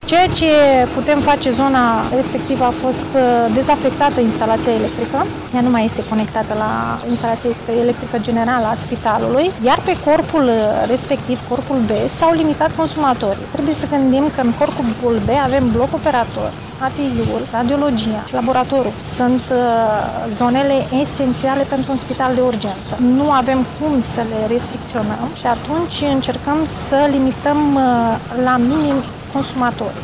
Ceea ce putem face, zona respectivă a fost dezafectată instalația electrică, ea nu mai este conectată la instalația electrică generală a spitalului, iar pe corpul respectiv, corpul B, s-au limitat consumatorii. Trebuie să gândim că în corpul B avem bloc operator, ATI-ul, radiologia, laboratorul. Sunt zonele esențiale pentru un spital de urgență. Nu avem cum să le restricționăm și atunci încercăm să limităm la minim consumatorii.